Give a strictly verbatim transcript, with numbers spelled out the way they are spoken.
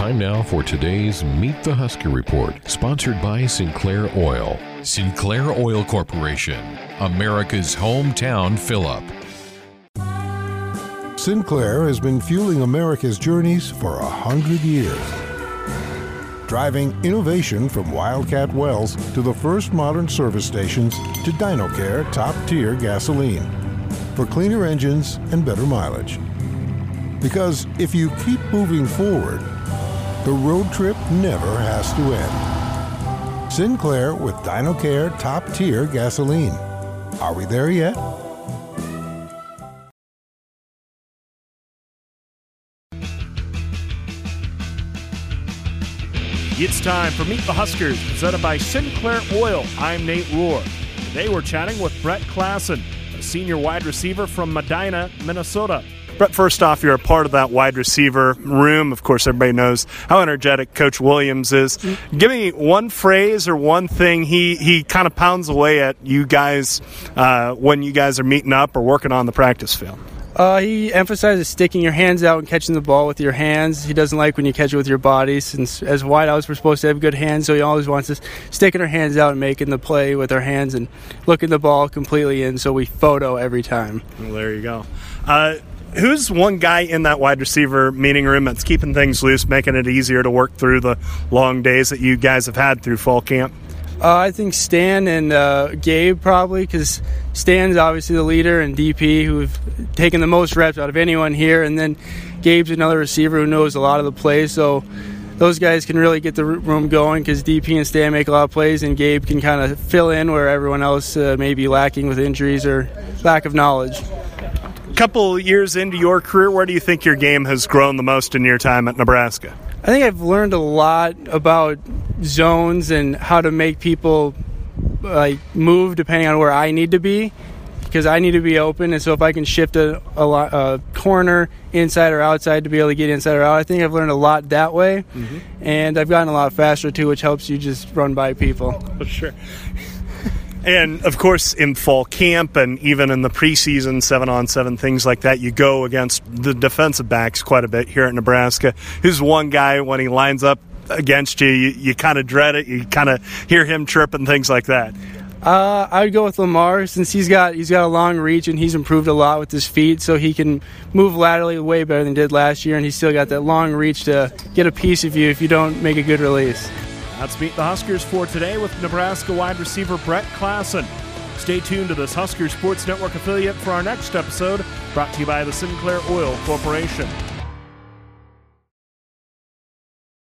Time now for today's Meet the Husker Report, sponsored by Sinclair Oil. Sinclair Oil Corporation, America's hometown fill-up. Sinclair has been fueling America's journeys for a hundred years. Driving innovation from Wildcat Wells to the first modern service stations to DinoCare top-tier gasoline for cleaner engines and better mileage. Because if you keep moving forward, the road trip never has to end. Sinclair with DinoCare top-tier gasoline. Are we there yet? It's time for Meet the Huskers, presented by Sinclair Oil. I'm Nate Rohr. Today we're chatting with Brett Klassen, a senior wide receiver from Medina, Minnesota. Brett, first off, you're a part of that wide receiver room. Of course, everybody knows how energetic Coach Williams is. Mm-hmm. Give me one phrase or one thing he, he kind of pounds away at you guys uh, when you guys are meeting up or working on the practice field. Uh, he emphasizes sticking your hands out and catching the ball with your hands. He doesn't like when you catch it with your body. Since as wideouts, we're supposed to have good hands, so he always wants us sticking our hands out and making the play with our hands and looking the ball completely in, so we photo every time. Well, there you go. Uh, who's one guy in that wide receiver meeting room that's keeping things loose, making it easier to work through the long days that you guys have had through fall camp? Uh, I think Stan and uh, Gabe probably, because Stan's obviously the leader, and D P, who've taken the most reps out of anyone here, and then Gabe's another receiver who knows a lot of the plays, so those guys can really get the room going because D P and Stan make a lot of plays, and Gabe can kind of fill in where everyone else uh, may be lacking with injuries or lack of knowledge. A couple years into your career, where do you think your game has grown the most in your time at Nebraska? I think I've learned a lot about zones and how to make people like move depending on where I need to be, because I need to be open, and so if I can shift a, a, lot, a corner inside or outside to be able to get inside or out, I think I've learned a lot that way. Mm-hmm. And I've gotten a lot faster too, which helps you just run by people. For sure. And, of course, in fall camp and even in the preseason, seven-on-seven, things like that, you go against the defensive backs quite a bit here at Nebraska. Who's one guy, when he lines up against you, you, you kind of dread it, you kind of hear him chirp and things like that? Uh, I would go with Lamar, since he's got he's got a long reach and he's improved a lot with his feet, so he can move laterally way better than he did last year, and he's still got that long reach to get a piece of you if you don't make a good release. That's Meet the Huskers for today with Nebraska wide receiver Brett Klassen. Stay tuned to this Husker Sports Network affiliate for our next episode, brought to you by the Sinclair Oil Corporation.